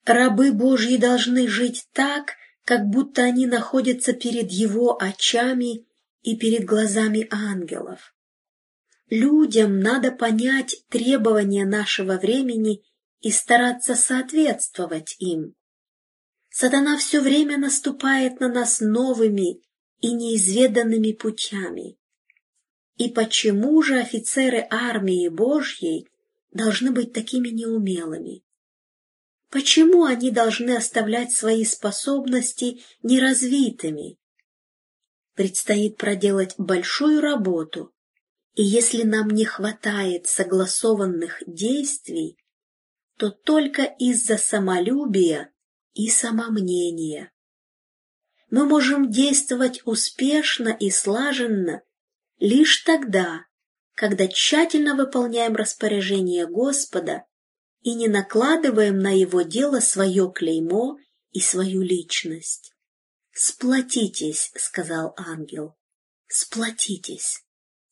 Рабы Божьи должны жить так, как будто они находятся перед Его очами и перед глазами ангелов. Людям надо понять требования нашего времени и стараться соответствовать им. Сатана все время наступает на нас новыми и неизведанными путями. И почему же офицеры армии Божьей должны быть такими неумелыми? Почему они должны оставлять свои способности неразвитыми? Предстоит проделать большую работу, и если нам не хватает согласованных действий, то только из-за самолюбия и самомнения. Мы можем действовать успешно и слаженно лишь тогда, когда тщательно выполняем распоряжение Господа и не накладываем на Его дело свое клеймо и свою личность. «Сплотитесь», — сказал ангел, — «сплотитесь».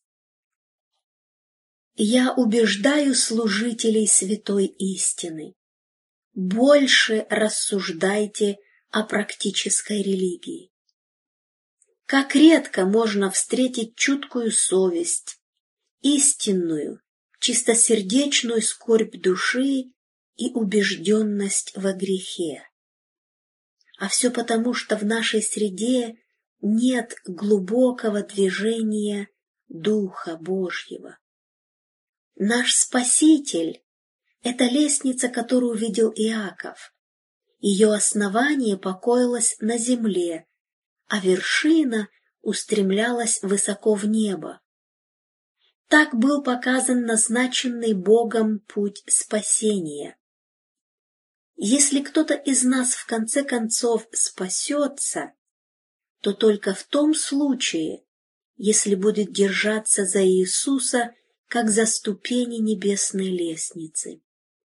Я убеждаю служителей святой истины. Больше рассуждайте о практической религии. Как редко можно встретить чуткую совесть, истинную, чистосердечную скорбь души и убежденность во грехе. А все потому, что в нашей среде нет глубокого движения Духа Божьего. Наш Спаситель — это лестница, которую видел Иаков. Ее основание покоилось на земле, а вершина устремлялась высоко в небо. Так был показан назначенный Богом путь спасения. Если кто-то из нас в конце концов спасется, то только в том случае, если будет держаться за Иисуса, как за ступени небесной лестницы.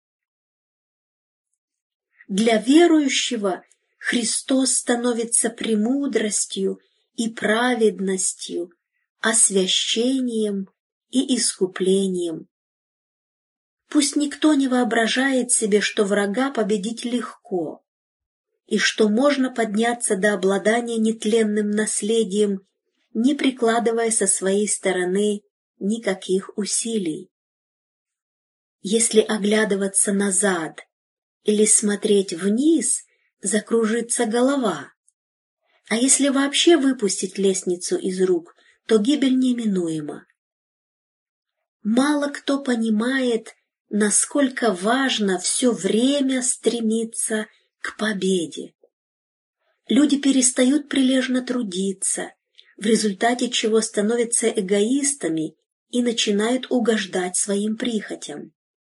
Для верующего Христос становится премудростью и праведностью, освящением и искуплением. Пусть никто не воображает себе, что врага победить легко, и что можно подняться до обладания нетленным наследием, не прикладывая со своей стороны никаких усилий. Если оглядываться назад или смотреть вниз, закружится голова. А если вообще выпустить лестницу из рук, то гибель неминуема. Мало кто понимает, насколько важно все время стремиться к победе. Люди перестают прилежно трудиться, в результате чего становятся эгоистами и начинают угождать своим прихотям.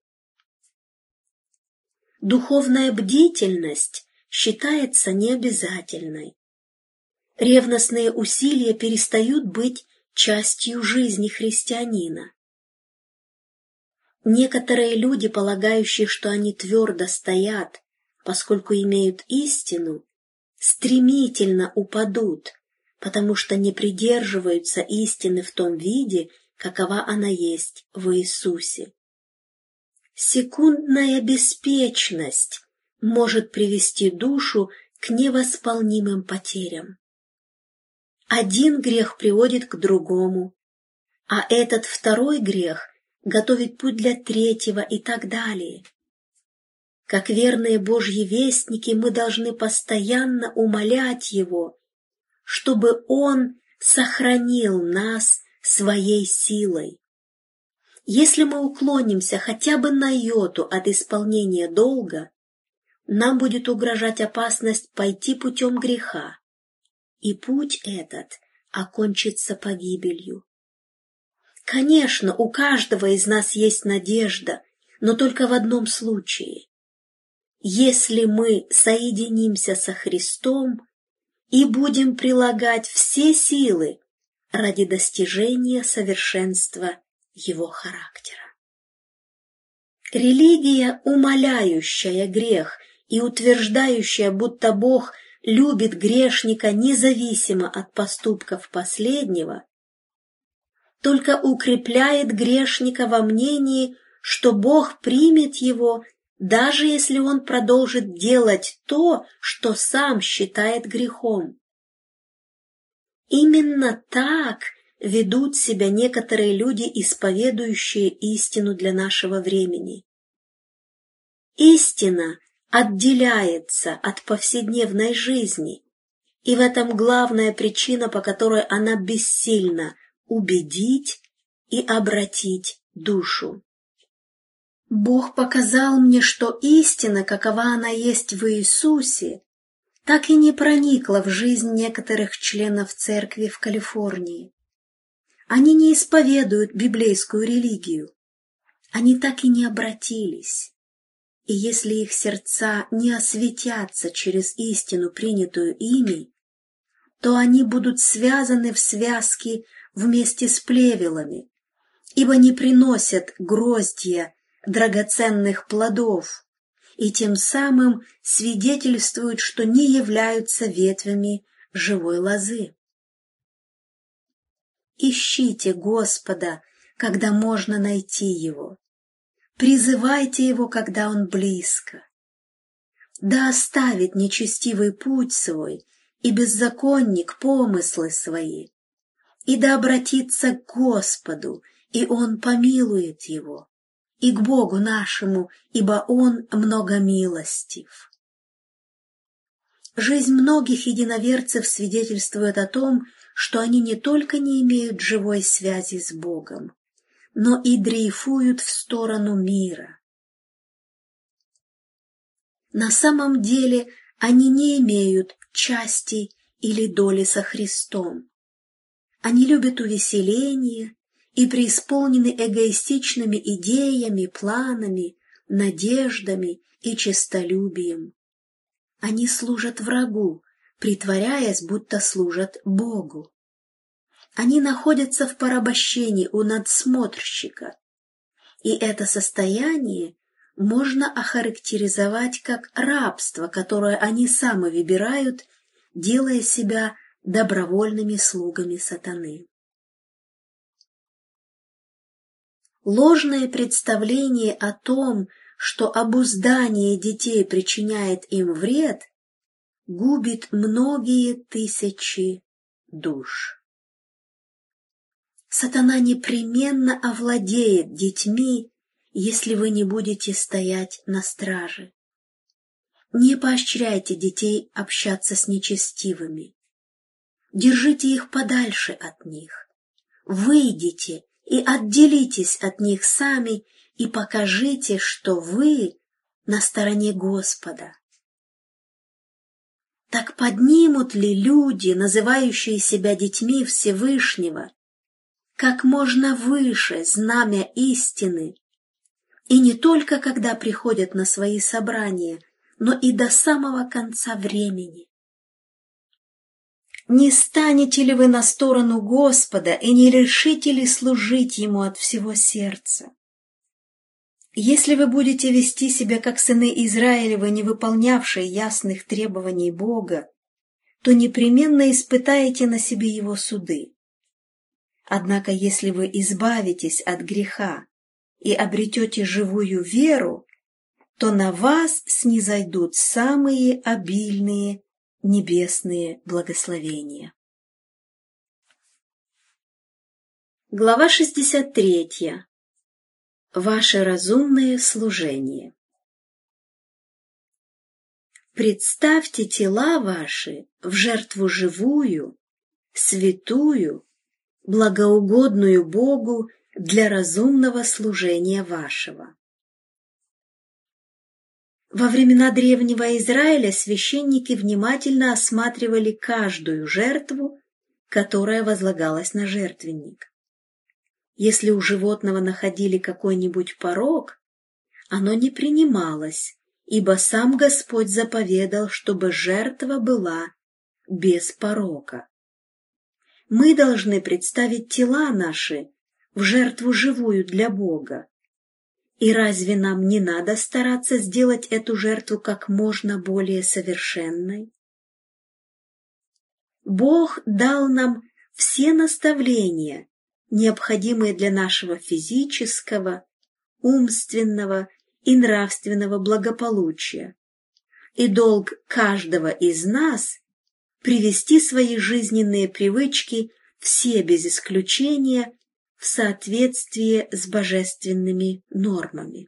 Духовная бдительность считается необязательной. Ревностные усилия перестают быть частью жизни христианина. Некоторые люди, полагающие, что они твердо стоят, поскольку имеют истину, стремительно упадут, потому что не придерживаются истины в том виде, какова она есть в Иисусе. Секундная беспечность может привести душу к невосполнимым потерям. Один грех приводит к другому, а этот второй грех готовит путь для третьего и так далее. Как верные Божьи вестники мы должны постоянно умолять Его, чтобы Он сохранил нас своей силой. Если мы уклонимся хотя бы на йоту от исполнения долга, нам будет угрожать опасность пойти путем греха, и путь этот окончится погибелью. Конечно, у каждого из нас есть надежда, но только в одном случае. Если мы соединимся со Христом и будем прилагать все силы ради достижения совершенства Его характера. Религия, умаляющая грех и утверждающая, будто Бог любит грешника независимо от поступков последнего, только укрепляет грешника во мнении, что Бог примет его даже если он продолжит делать то, что сам считает грехом. Именно так ведут себя некоторые люди, исповедующие истину для нашего времени. Истина отделяется от повседневной жизни, и в этом главная причина, по которой она бессильна убедить и обратить душу. Бог показал мне, что истина, какова она есть в Иисусе, так и не проникла в жизнь некоторых членов церкви в Калифорнии. Они не исповедуют библейскую религию, они так и не обратились. И если их сердца не осветятся через истину, принятую ими, то они будут связаны в связки вместе с плевелами, ибо не приносят гроздья драгоценных плодов, и тем самым свидетельствуют, что не являются ветвями живой лозы. Ищите Господа, когда можно найти Его. Призывайте Его, когда Он близко. Да оставит нечестивый путь свой и беззаконник помыслы свои, и да обратится к Господу, и Он помилует его, и к Богу нашему, ибо Он многомилостив. Жизнь многих единоверцев свидетельствует о том, что они не только не имеют живой связи с Богом, но и дрейфуют в сторону мира. На самом деле они не имеют части или доли со Христом. Они любят увеселение и преисполнены эгоистичными идеями, планами, надеждами и честолюбием. Они служат врагу, притворяясь, будто служат Богу. Они находятся в порабощении у надсмотрщика, и это состояние можно охарактеризовать как рабство, которое они сами выбирают, делая себя добровольными слугами сатаны. Ложное представление о том, что обуздание детей причиняет им вред, губит многие тысячи душ. Сатана непременно овладеет детьми, если вы не будете стоять на страже. Не поощряйте детей общаться с нечестивыми. Держите их подальше от них. Выйдите и отделитесь от них сами и покажите, что вы на стороне Господа. Так поднимут ли люди, называющие себя детьми Всевышнего, как можно выше знамя истины, и не только когда приходят на свои собрания, но и до самого конца времени? Не станете ли вы на сторону Господа и не решите ли служить Ему от всего сердца? Если вы будете вести себя как сыны Израилевы, не выполнявшие ясных требований Бога, то непременно испытаете на себе Его суды. Однако, если вы избавитесь от греха и обретете живую веру, то на вас снизойдут самые обильные небесные благословения. Глава 63. Ваше разумное служение. Представьте тела ваши в жертву живую, святую, благоугодную Богу для разумного служения вашего. Во времена древнего Израиля священники внимательно осматривали каждую жертву, которая возлагалась на жертвенник. Если у животного находили какой-нибудь порок, оно не принималось, ибо сам Господь заповедал, чтобы жертва была без порока. Мы должны представить тела наши в жертву живую для Бога. И разве нам не надо стараться сделать эту жертву как можно более совершенной? Бог дал нам все наставления, необходимые для нашего физического, умственного и нравственного благополучия, и долг каждого из нас привести свои жизненные привычки все без исключения в соответствие с божественными нормами.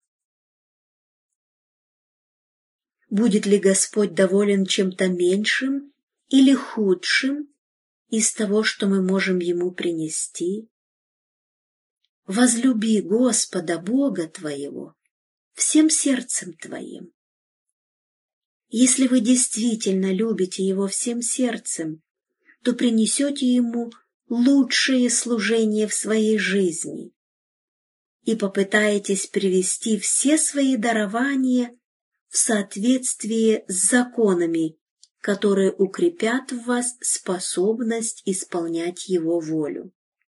Будет ли Господь доволен чем-то меньшим или худшим из того, что мы можем Ему принести? Возлюби Господа Бога твоего всем сердцем твоим. Если вы действительно любите Его всем сердцем, то принесете Ему лучшее служение в своей жизни и попытаетесь привести все свои дарования в соответствие с законами, которые укрепят в вас способность исполнять Его волю.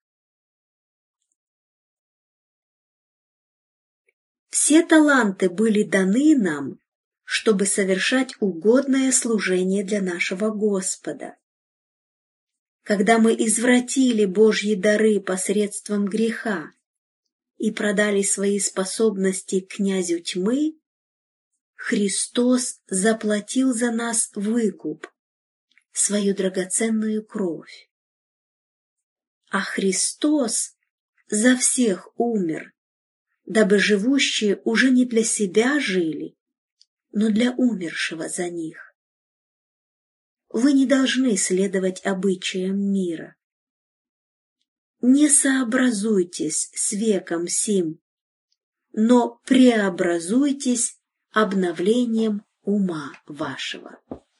Все таланты были даны нам, чтобы совершать угодное служение для нашего Господа. Когда мы извратили Божьи дары посредством греха и продали свои способности князю тьмы, Христос заплатил за нас выкуп, свою драгоценную кровь. А Христос за всех умер, дабы живущие уже не для себя жили, но для умершего за них. Вы не должны следовать обычаям мира. Не сообразуйтесь с веком сим, но преобразуйтесь обновлением ума вашего.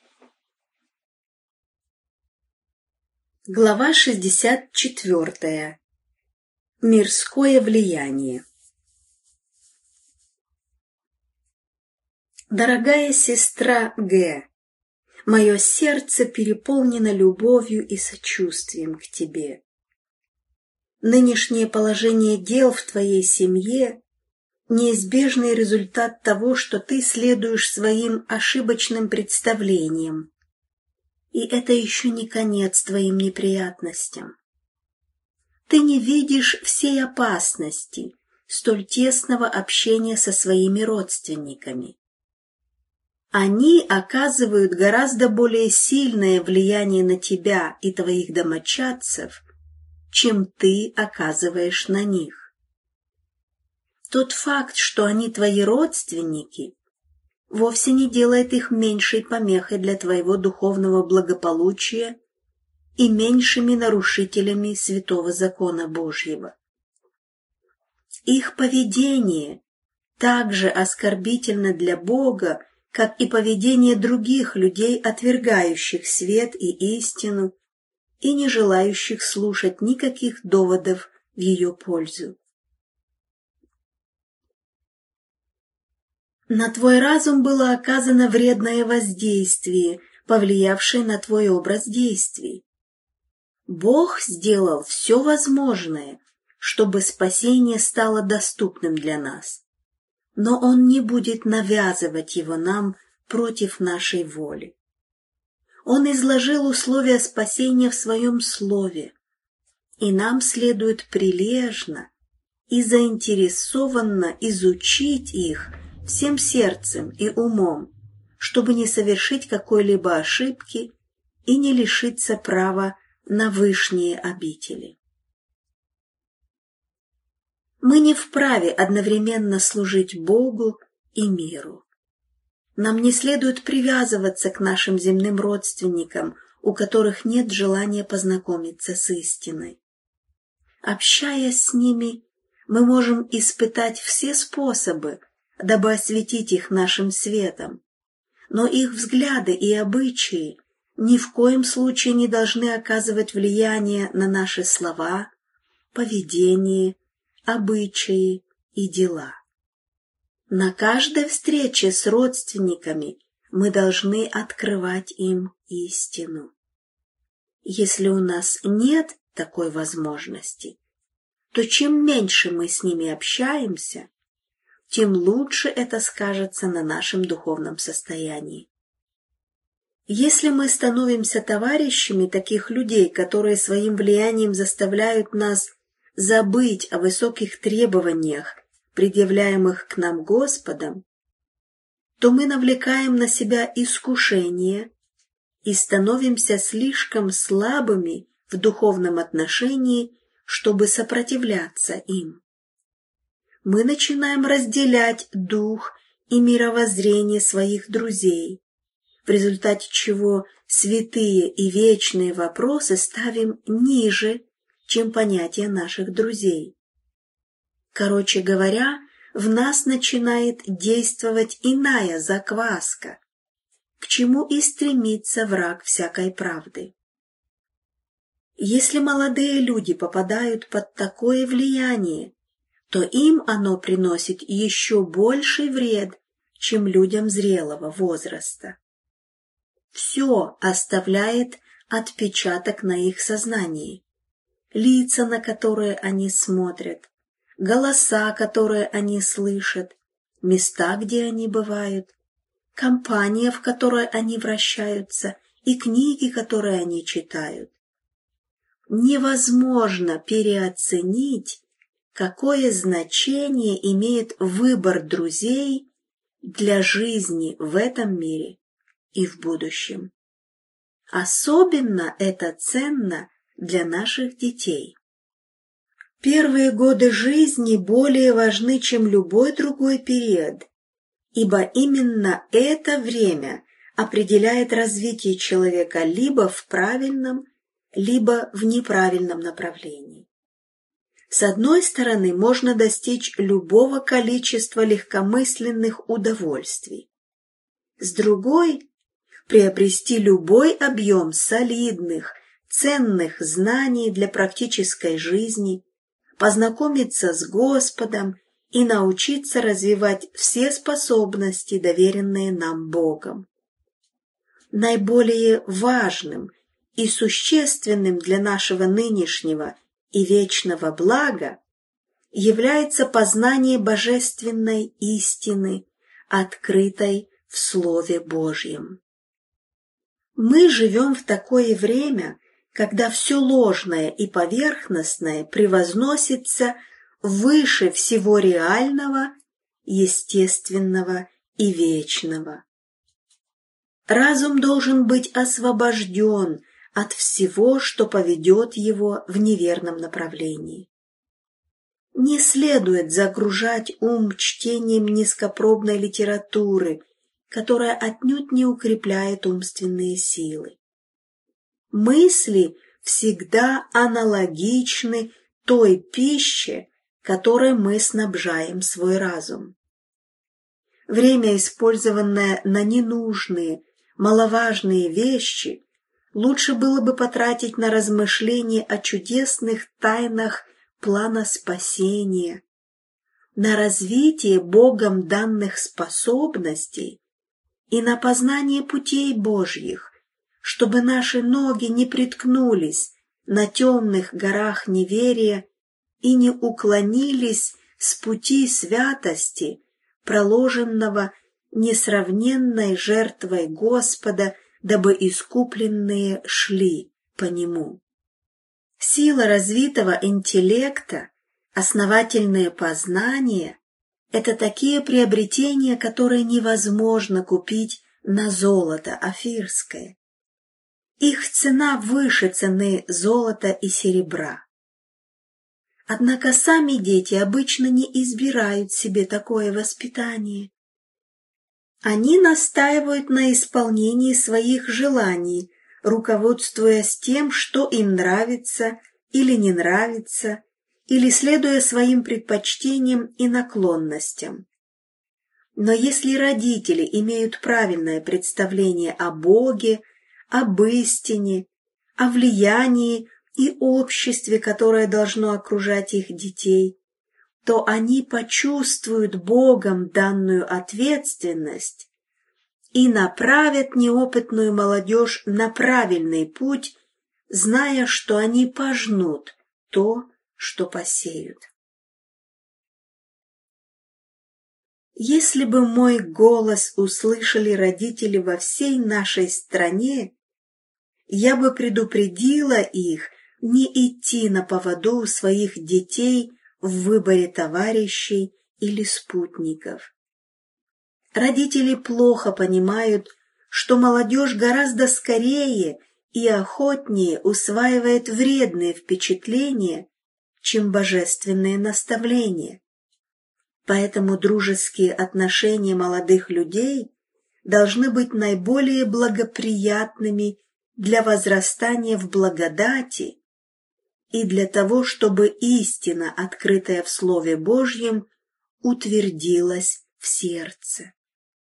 Глава 64. Мирское влияние. Дорогая сестра Г., мое сердце переполнено любовью и сочувствием к тебе. Нынешнее положение дел в твоей семье – неизбежный результат того, что ты следуешь своим ошибочным представлениям. И это еще не конец твоим неприятностям. Ты не видишь всей опасности столь тесного общения со своими родственниками. Они оказывают гораздо более сильное влияние на тебя и твоих домочадцев, чем ты оказываешь на них. Тот факт, что они твои родственники, вовсе не делает их меньшей помехой для твоего духовного благополучия и меньшими нарушителями святого закона Божьего. Их поведение также оскорбительно для Бога, как и поведение других людей, отвергающих свет и истину и не желающих слушать никаких доводов в ее пользу. На твой разум было оказано вредное воздействие, повлиявшее на твой образ действий. Бог сделал все возможное, чтобы спасение стало доступным для нас, но Он не будет навязывать его нам против нашей воли. Он изложил условия спасения в Своем Слове, и нам следует прилежно и заинтересованно изучить их всем сердцем и умом, чтобы не совершить какой-либо ошибки и не лишиться права на вышние обители. Мы не вправе одновременно служить Богу и миру. Нам не следует привязываться к нашим земным родственникам, у которых нет желания познакомиться с истиной. Общаясь с ними, мы можем испытать все способы, дабы осветить их нашим светом, но их взгляды и обычаи ни в коем случае не должны оказывать влияние на наши слова, поведение, обычаи и дела. На каждой встрече с родственниками мы должны открывать им истину. Если у нас нет такой возможности, то чем меньше мы с ними общаемся, тем лучше это скажется на нашем духовном состоянии. Если мы становимся товарищами таких людей, которые своим влиянием заставляют нас забыть о высоких требованиях, предъявляемых к нам Господом, то мы навлекаем на себя искушение и становимся слишком слабыми в духовном отношении, чтобы сопротивляться им. Мы начинаем разделять дух и мировоззрение своих друзей, в результате чего святые и вечные вопросы ставим ниже, чем понятия наших друзей. Короче говоря, в нас начинает действовать иная закваска, к чему и стремится враг всякой правды. Если молодые люди попадают под такое влияние, то им оно приносит еще больший вред, чем людям зрелого возраста. Все оставляет отпечаток на их сознании, лица, на которые они смотрят, голоса, которые они слышат, места, где они бывают, компания, в которой они вращаются, и книги, которые они читают. Невозможно переоценить, какое значение имеет выбор друзей для жизни в этом мире и в будущем. Особенно это ценно для наших детей. Первые годы жизни более важны, чем любой другой период, ибо именно это время определяет развитие человека либо в правильном, либо в неправильном направлении. С одной стороны, можно достичь любого количества легкомысленных удовольствий. С другой – приобрести любой объем солидных, ценных знаний для практической жизни, познакомиться с Господом и научиться развивать все способности, доверенные нам Богом. Наиболее важным и существенным для нашего нынешнего и вечного блага является познание божественной истины, открытой в Слове Божьем. Мы живем в такое время, когда все ложное и поверхностное превозносится выше всего реального, естественного и вечного. Разум должен быть освобожден от всего, что поведет его в неверном направлении. Не следует загружать ум чтением низкопробной литературы, которая отнюдь не укрепляет умственные силы. Мысли всегда аналогичны той пище, которой мы снабжаем свой разум. Время, использованное на ненужные, маловажные вещи, лучше было бы потратить на размышления о чудесных тайнах плана спасения, на развитие Богом данных способностей и на познание путей Божьих, чтобы наши ноги не приткнулись на темных горах неверия и не уклонились с пути святости, проложенного несравненной жертвой Господа, дабы искупленные шли по Нему. Сила развитого интеллекта, основательные познания – это такие приобретения, которые невозможно купить на золото афирское. Их цена выше цены золота и серебра. Однако сами дети обычно не избирают себе такое воспитание. Они настаивают на исполнении своих желаний, руководствуясь тем, что им нравится или не нравится, или следуя своим предпочтениям и наклонностям. Но если родители имеют правильное представление о Боге, об истине, о влиянии и обществе, которое должно окружать их детей, то они почувствуют Богом данную ответственность и направят неопытную молодежь на правильный путь, зная, что они пожнут то, что посеют. Если бы мой голос услышали родители во всей нашей стране, я бы предупредила их не идти на поводу у своих детей в выборе товарищей или спутников. Родители плохо понимают, что молодежь гораздо скорее и охотнее усваивает вредные впечатления, чем божественные наставления. Поэтому дружеские отношения молодых людей должны быть наиболее благоприятными для возрастания в благодати и для того, чтобы истина, открытая в Слове Божьем, утвердилась в сердце.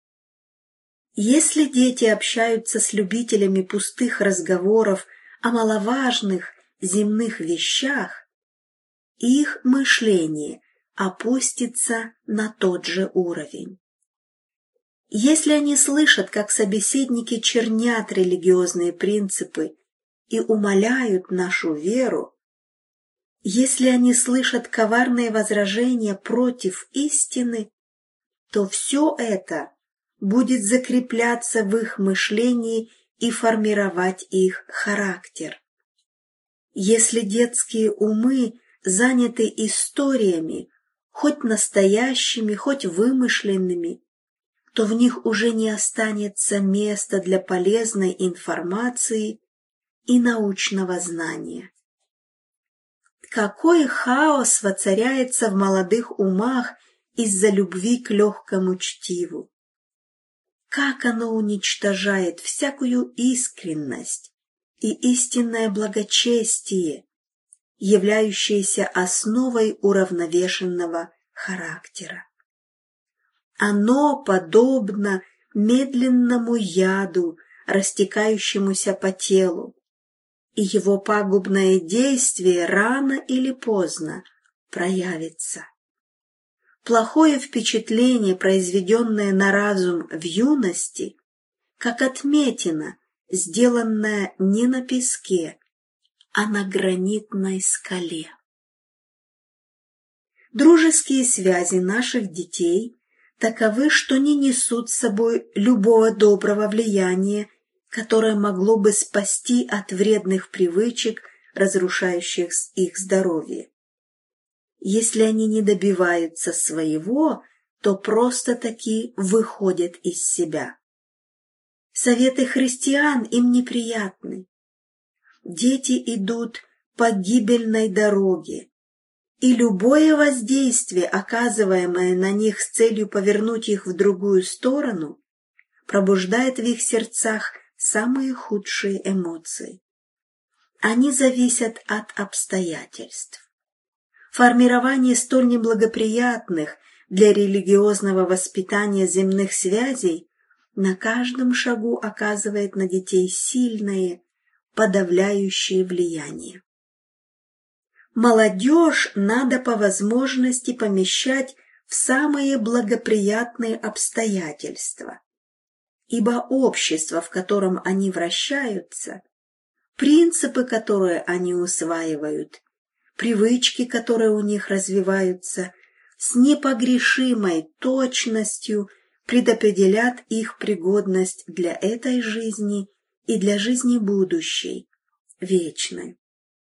Если дети общаются с любителями пустых разговоров о маловажных земных вещах, их мышление опустится на тот же уровень. Если они слышат, как собеседники чернят религиозные принципы и умаляют нашу веру, если они слышат коварные возражения против истины, то все это будет закрепляться в их мышлении и формировать их характер. Если детские умы заняты историями, хоть настоящими, хоть вымышленными, то в них уже не останется места для полезной информации и научного знания. Какой хаос воцаряется в молодых умах из-за любви к легкому чтиву! Как оно уничтожает всякую искренность и истинное благочестие, являющееся основой уравновешенного характера. Оно подобно медленному яду, растекающемуся по телу, и его пагубное действие рано или поздно проявится. Плохое впечатление, произведенное на разум в юности, как отметина, сделанная не на песке, а на гранитной скале. Дружеские связи наших детей таковы, что не несут с собой любого доброго влияния, которое могло бы спасти от вредных привычек, разрушающих их здоровье. Если они не добиваются своего, то просто-таки выходят из себя. Советы христиан им неприятны. Дети идут по гибельной дороге, и любое воздействие, оказываемое на них с целью повернуть их в другую сторону, пробуждает в их сердцах самые худшие эмоции. Они зависят от обстоятельств. Формирование столь неблагоприятных для религиозного воспитания земных связей на каждом шагу оказывает на детей сильное, подавляющее влияние. Молодежь надо по возможности помещать в самые благоприятные обстоятельства, ибо общество, в котором они вращаются, принципы, которые они усваивают, привычки, которые у них развиваются, с непогрешимой точностью предопределят их пригодность для этой жизни и для жизни будущей, вечной.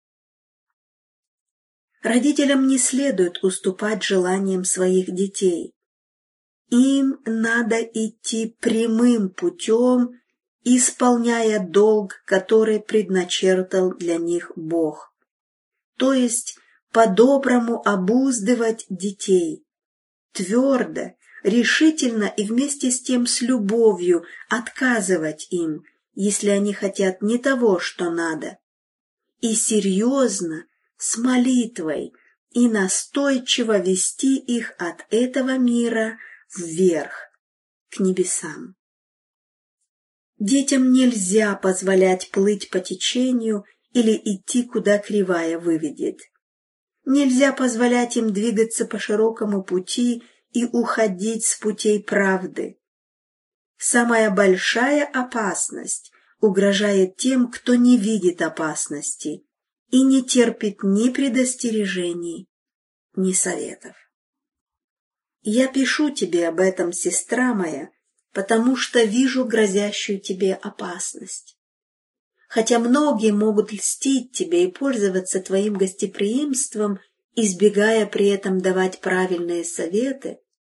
Родителям не следует уступать желаниям своих детей. Им надо идти прямым путем, исполняя долг, который предначертал для них Бог. То есть по-доброму обуздывать детей, твердо, решительно и вместе с тем с любовью отказывать им, если они хотят не того, что надо, и серьезно, с молитвой и настойчиво вести их от этого мира вверх, к небесам. Детям нельзя позволять плыть по течению или идти, куда кривая выведет. Нельзя позволять им двигаться по широкому пути и уходить с путей правды. Самая большая опасность угрожает тем, кто не видит опасности и не терпит ни предостережений, ни советов. Я пишу тебе об этом, сестра моя, потому что вижу грозящую тебе опасность. Хотя многие могут льстить тебе и пользоваться твоим гостеприимством, избегая при этом давать правильные советы,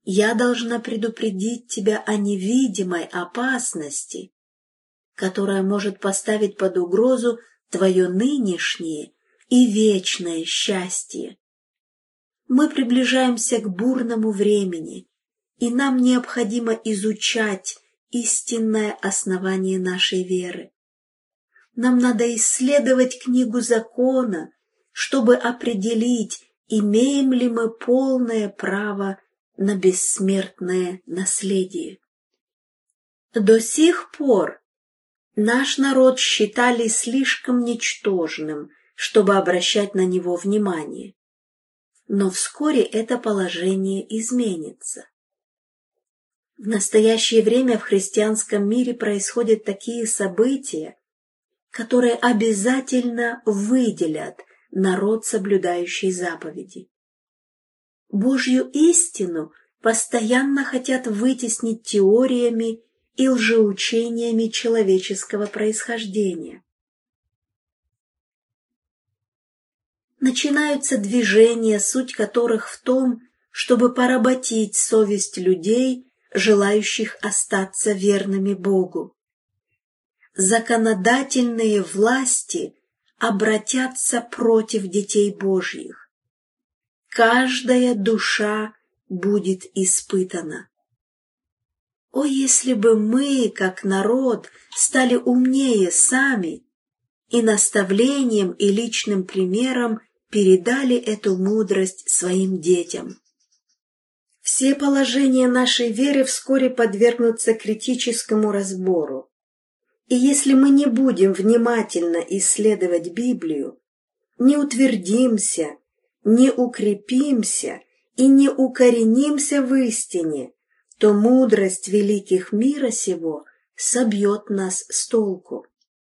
я должна предупредить тебя о невидимой опасности, которая может поставить под угрозу твое нынешнее и вечное счастье. Мы приближаемся к бурному времени, и нам необходимо изучать истинное основание нашей веры. Нам надо исследовать книгу закона, чтобы определить, имеем ли мы полное право на бессмертное наследие. До сих пор наш народ считали слишком ничтожным, чтобы обращать на него внимание. Но вскоре это положение изменится. В настоящее время в христианском мире происходят такие события, которые обязательно выделят народ, соблюдающий заповеди. Божью истину постоянно хотят вытеснить теориями и лжеучениями человеческого происхождения. Начинаются движения, суть которых в том, чтобы поработить совесть людей, желающих остаться верными Богу. Законодательные власти обратятся против детей Божьих. Каждая душа будет испытана. О, если бы мы, как народ, стали умнее сами и наставлением и личным примером передали эту мудрость своим детям. Все положения нашей веры вскоре подвергнутся критическому разбору. И если мы не будем внимательно исследовать Библию, не утвердимся, не укрепимся и не укоренимся в истине, то мудрость великих мира сего собьет нас с толку.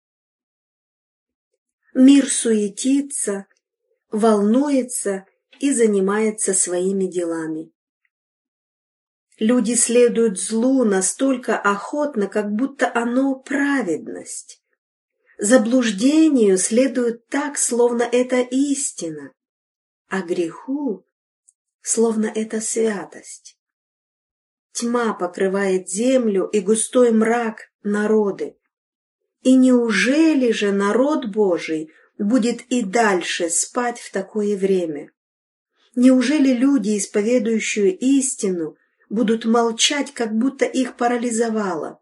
Мир суетится, волнуется и занимается своими делами. Люди следуют злу настолько охотно, как будто оно праведность. Заблуждению следуют так, словно это истина, а греху, словно это святость. Тьма покрывает землю и густой мрак народы. И неужели же народ Божий будет и дальше спать в такое время? Неужели люди, исповедующие истину, будут молчать, как будто их парализовало?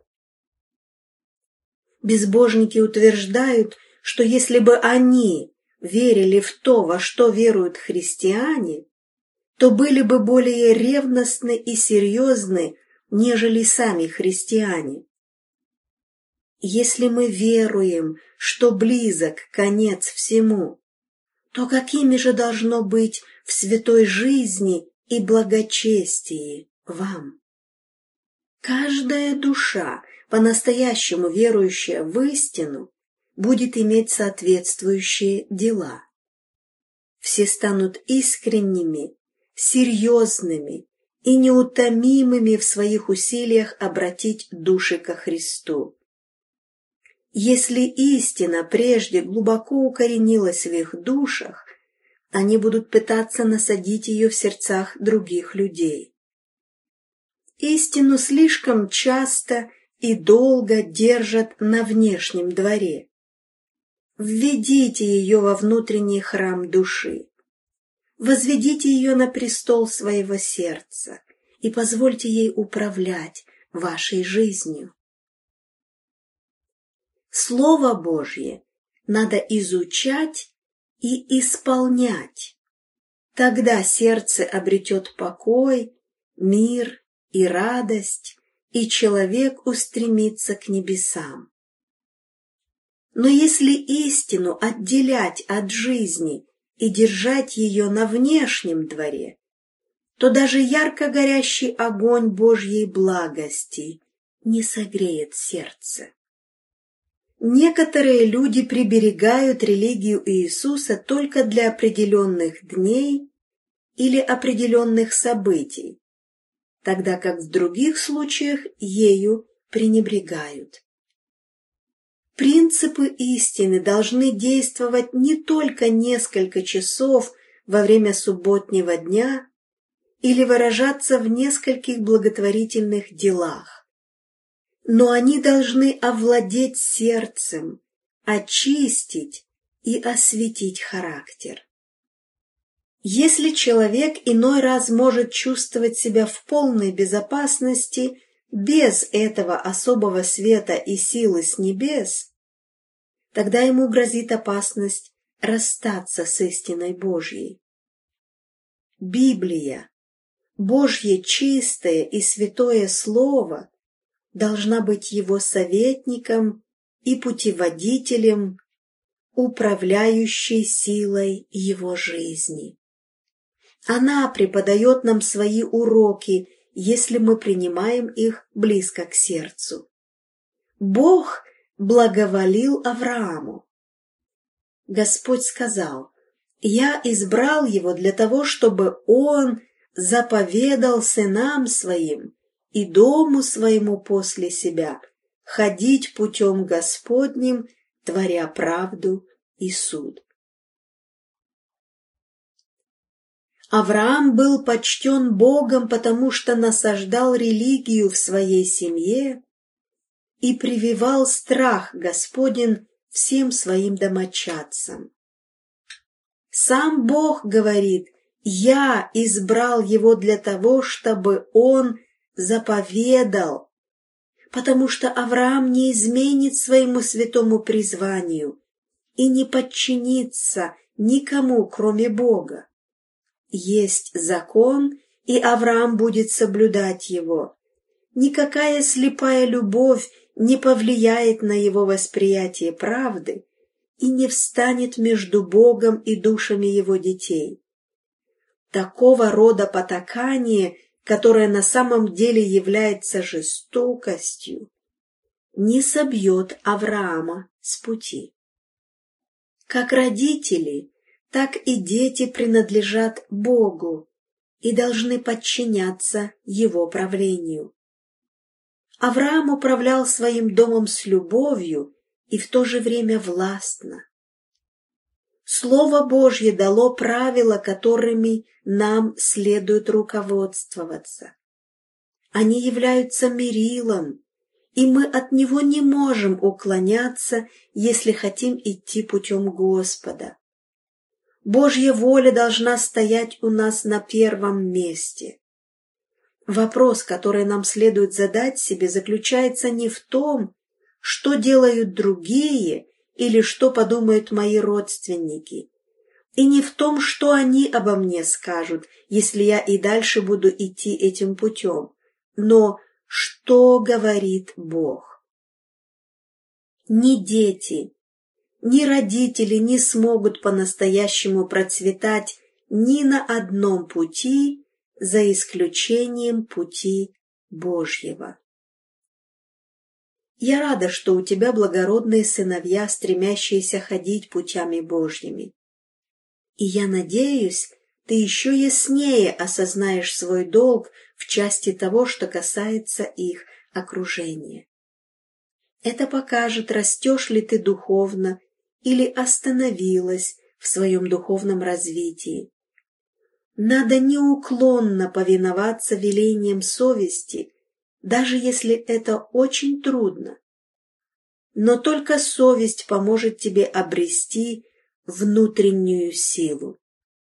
Безбожники утверждают, что если бы они верили в то, во что веруют христиане, то были бы более ревностны и серьезны, нежели сами христиане. Если мы веруем, что близок конец всему, то какими же должно быть в святой жизни и благочестии вам? Каждая душа, по-настоящему верующая в истину, будет иметь соответствующие дела. Все станут искренними, серьезными и неутомимыми в своих усилиях обратить души ко Христу. Если истина прежде глубоко укоренилась в их душах, они будут пытаться насадить ее в сердцах других людей. Истину слишком часто и долго держат на внешнем дворе. Введите ее во внутренний храм души. Возведите ее на престол своего сердца и позвольте ей управлять вашей жизнью. Слово Божье надо изучать и исполнять. Тогда сердце обретет покой, мир и радость, и человек устремится к небесам. Но если истину отделять от жизни и держать ее на внешнем дворе, то даже ярко горящий огонь Божьей благости не согреет сердце. Некоторые люди приберегают религию Иисуса только для определенных дней или определенных событий, тогда как в других случаях ею пренебрегают. Принципы истины должны действовать не только несколько часов во время субботнего дня или выражаться в нескольких благотворительных делах. Но они должны овладеть сердцем, очистить и осветить характер. Если человек иной раз может чувствовать себя в полной безопасности без этого особого света и силы с небес, тогда ему грозит опасность расстаться с истиной Божьей. Библия, Божье чистое и святое Слово, должна быть его советником и путеводителем, управляющей силой его жизни. Она преподает нам свои уроки, если мы принимаем их близко к сердцу. Бог благоволил Аврааму. Господь сказал: «Я избрал его для того, чтобы он заповедал сынам своим и дому своему после себя ходить путем Господним, творя правду и суд». Авраам был почтен Богом, потому что насаждал религию в своей семье и прививал страх Господень всем своим домочадцам. Сам Бог говорит: «Я избрал его для того, чтобы он заповедал», потому что Авраам не изменит своему святому призванию и не подчинится никому, кроме Бога. Есть закон, и Авраам будет соблюдать его. Никакая слепая любовь не повлияет на его восприятие правды и не встанет между Богом и душами его детей. Такого рода потакание, которое на самом деле является жестокостью, не собьет Авраама с пути. Как родители, так и дети принадлежат Богу и должны подчиняться Его правлению. Авраам управлял своим домом с любовью и в то же время властно. Слово Божье дало правила, которыми нам следует руководствоваться. Они являются мерилом, и мы от него не можем уклоняться, если хотим идти путем Господа. Божья воля должна стоять у нас на первом месте. Вопрос, который нам следует задать себе, заключается не в том, что делают другие или что подумают мои родственники, и не в том, что они обо мне скажут, если я и дальше буду идти этим путем, но что говорит Бог. Ни дети, ни родители не смогут по-настоящему процветать ни на одном пути, за исключением пути Божьего. Я рада, что у тебя благородные сыновья, стремящиеся ходить путями Божьими. И я надеюсь, ты еще яснее осознаешь свой долг в части того, что касается их окружения. Это покажет, растешь ли ты духовно или остановилась в своем духовном развитии. Надо неуклонно повиноваться велениям совести, даже если это очень трудно. Но только совесть поможет тебе обрести внутреннюю силу.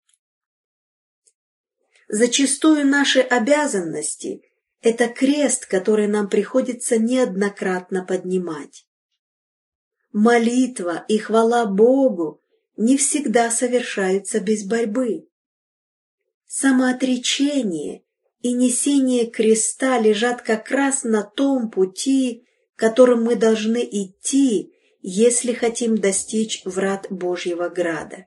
Зачастую наши обязанности – это крест, который нам приходится неоднократно поднимать. Молитва и хвала Богу не всегда совершаются без борьбы. Самоотречение и несение креста лежат как раз на том пути, которым мы должны идти, если хотим достичь врат Божьего града.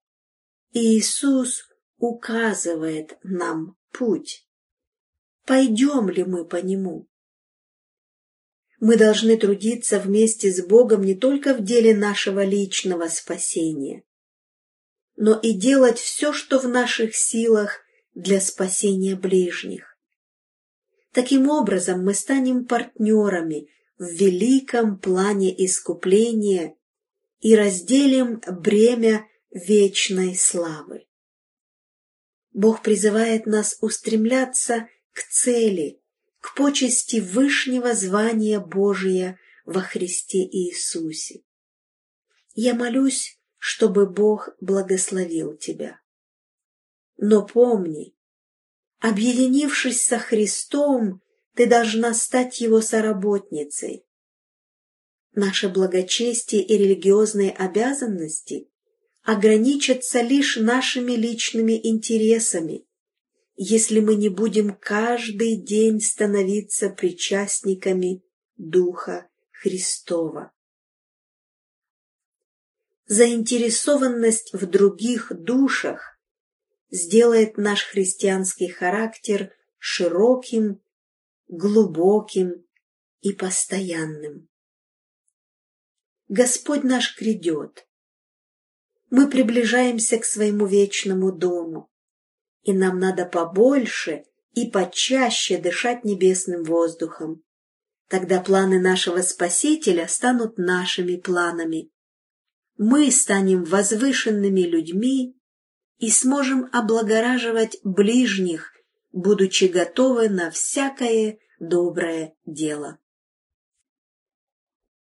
Иисус указывает нам путь. Пойдем ли мы по нему? Мы должны трудиться вместе с Богом не только в деле нашего личного спасения, но и делать все, что в наших силах для спасения ближних. Таким образом, мы станем партнерами в великом плане искупления и разделим бремя вечной славы. Бог призывает нас устремляться к цели, к почести вышнего звания Божия во Христе Иисусе. Я молюсь, чтобы Бог благословил тебя. Но помни, объединившись со Христом, ты должна стать Его соработницей. Наше благочестие и религиозные обязанности ограничатся лишь нашими личными интересами, если мы не будем каждый день становиться причастниками Духа Христова. Заинтересованность в других душах сделает наш христианский характер широким, глубоким и постоянным. Господь наш грядет. Мы приближаемся к своему вечному дому, и нам надо побольше и почаще дышать небесным воздухом. Тогда планы нашего Спасителя станут нашими планами. Мы станем возвышенными людьми и сможем облагораживать ближних, будучи готовы на всякое доброе дело.